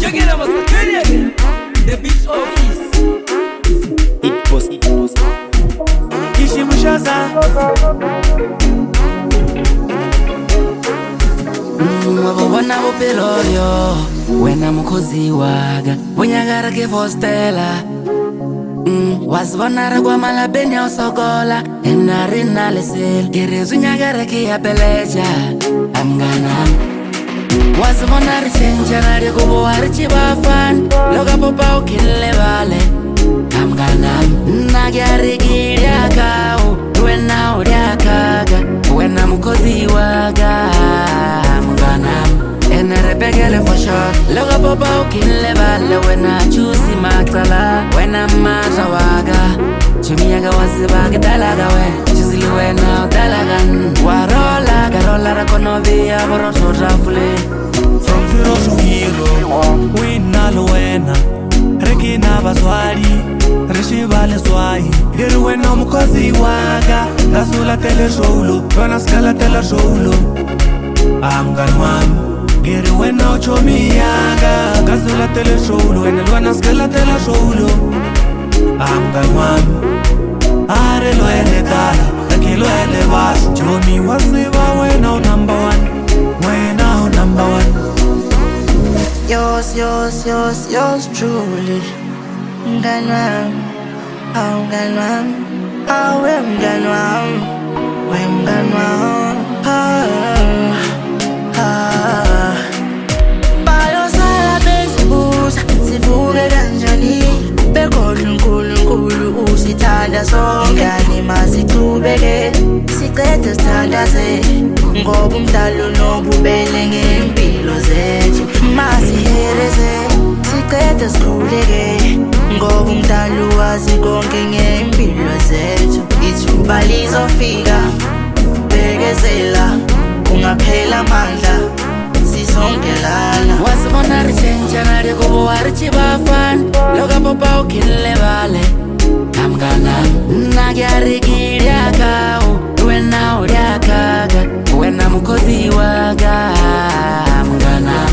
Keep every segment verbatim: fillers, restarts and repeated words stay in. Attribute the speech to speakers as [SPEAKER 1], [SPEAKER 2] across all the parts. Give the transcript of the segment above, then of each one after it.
[SPEAKER 1] Check it out, Mister Kenny. The beach office. It was, it was. Kishimushaza.
[SPEAKER 2] Wabona bupeloyo wena mukhozi waga unyagara ke fostela wazibonara kwa malabeni ya usokola enarina lesel gerezu nyagara ke ya peleja amgana wazibonara chenjana de kubo warichi bafan loka popa ukile vale amgana nagyari giria kao wena uriakaga wena mukhozi waga Enere for sure. Look up about kill vale when I choose Maxala. When I'm Mazawaga, Chimiaga was the bag Dalaga way. Chisili when out Dalagan. Warola, Garola, Raconovia, Boroso Rafle.
[SPEAKER 1] From zero to hero, win Naluena, Regina Baswari, Reshivale Swai. Here when I'm Kozi Waga, Nasula Telesholo, Panascala Telesholo. I'm gone. Geri wena uchomiyaga Kasula tele sholo Wena lwana skala tele sholo Amga mwami Are lo ele dala Taki lo ele wasu Chomi wasiva wena u number one Wena u number one
[SPEAKER 3] Yours, yours, yours, yours truly Mganwam Au mganwam Au we mganwam We mganwam Usithanda songani masithubeke siqede sithandaze ngoba umdalo nobubele ngempilo zethu masihereze siqede sikhuleke ngoba umdalo wazi konke ngempilo zethu ithuba lizofika bekezela ungaphela amandla sisongelana
[SPEAKER 2] wasibona richenjana de kubo warichi bafan loka popa ukile vale Amgana Nagyari giria kao Wena uriakaga Wena mukhozi waga Amgana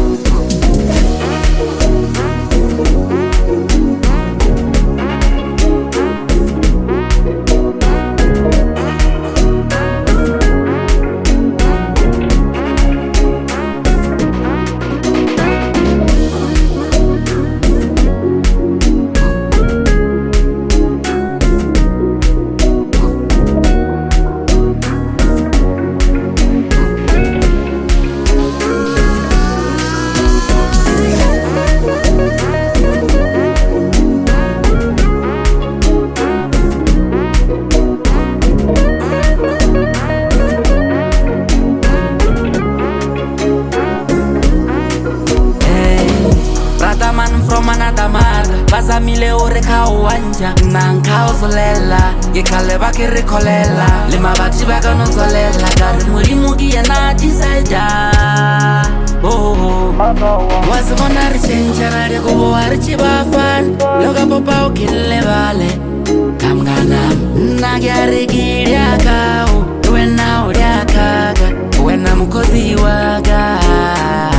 [SPEAKER 2] From another mother, Bazamile ore kawanja, Nankao zolela, Yekale baki recolela, Lima bachi baga no zolela, Gari mulimugi ya na disaida. Oh, was gonna rechange and I go warichi bafan, Loga popa ukile vale, Kamgana, Nagyari giria kao, Wena uriakaga, Wena mukhozi waga.